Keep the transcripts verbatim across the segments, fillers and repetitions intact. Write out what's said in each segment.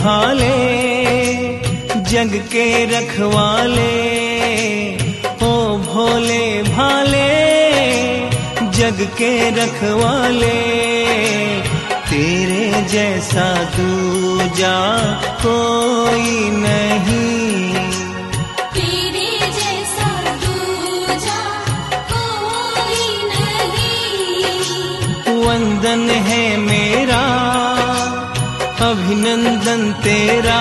भाले जग के रखवाले, ओ भोले भाले जग के रखवाले, तेरे जैसा दूजा कोई नहीं, तेरे जैसा दूजा कोई नहीं। वंदन है मेरा अभिनंदन तेरा,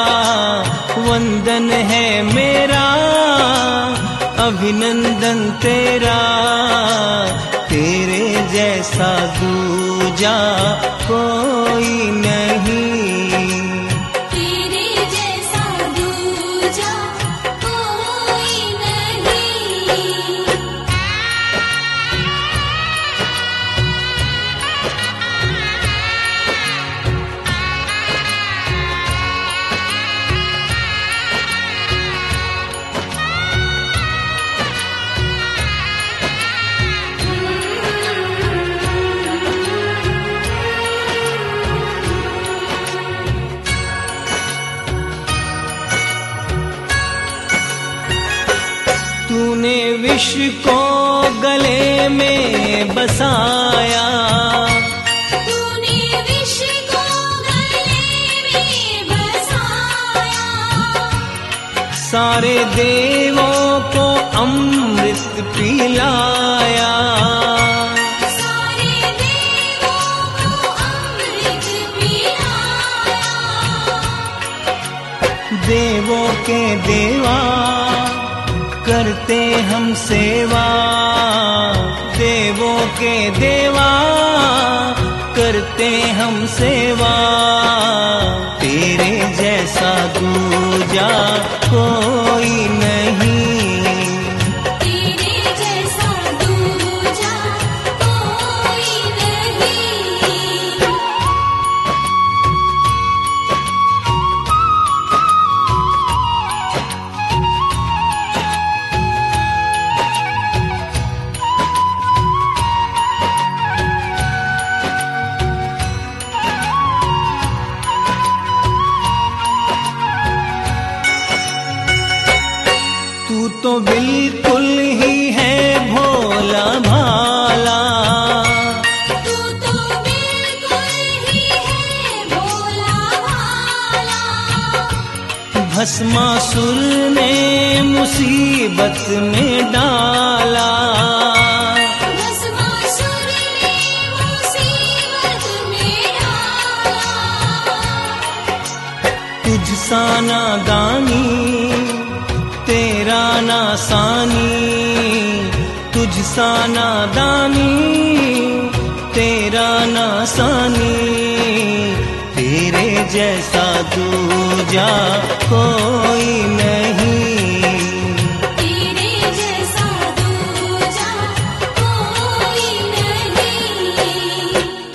वंदन है मेरा अभिनंदन तेरा, तेरे जैसा दूजा कोई नहीं, तेरे जैसा दूजा कोई नहीं। तूने विष को गले में बसाया, तूने विष को गले में बसाया, सारे देवों को अमृत पिलाया, सारे देवों को अमृत पिलाया। देवों के देवा करते हम सेवा, देवों के देवा करते हम सेवा, तेरे जैसा दूजा कोई नहीं, तेरे जैसा दूजा कोई नहीं। तू तो बिल्कुल ही है भोला भाला, तू तो बिल्कुल ही है भोला भाला, भस्मासुर ने मुसीबत में डाला, भस्मासुर ने मुसीबत में डाला। तुझ सा नादानी तेरा नासानी, तुझ सा नादानी तेरा नासानी, तेरे जैसा दूजा कोई नहीं, तेरे जैसा दूजा कोई नहीं।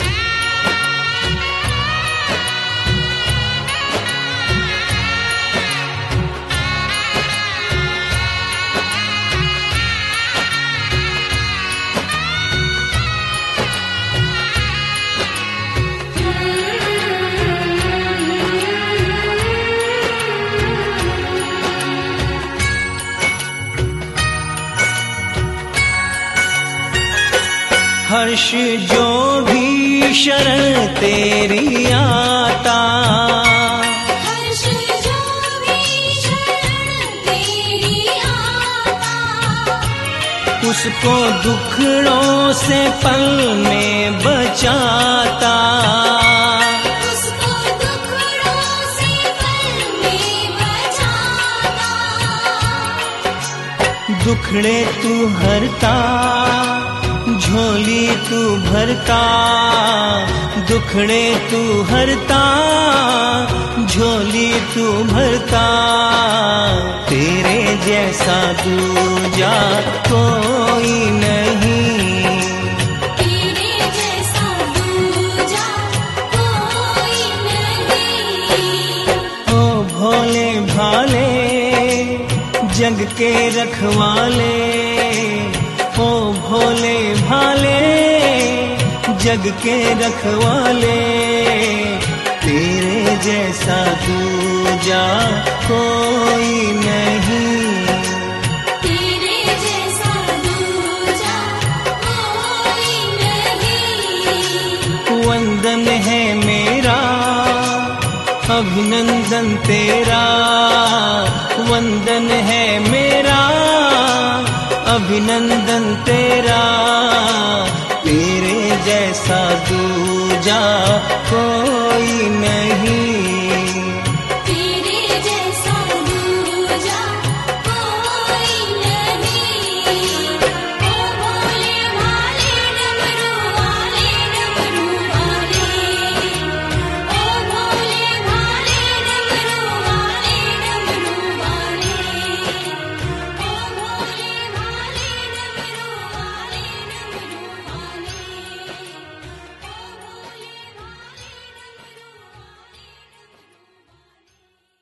हर्ष जो भी शरण तेरी आता, हर्ष जो भी शरण तेरी आता, उसको दुखड़ों से पल में बचाता, उसको दुखड़ों से पल में बचाता। दुखड़े तू हरता झोली तू भरता, दुखड़े तू हरता झोली तू भरता, तेरे जैसा दूजा कोई नहीं, तेरे जैसा दूजा कोई नहीं। ओ भोले भाले जग के रखवाले, ओ भोले भाले जग के रखवाले, तेरे जैसा जैसा दूजा कोई नहीं। तेरे जैसा दूजा कोई नहीं। वंदन है मेरा अभिनंदन तेरा, वंदन है मेरा अभिनंदन तेरा। तेरे जैसा दूजा कोई नहीं।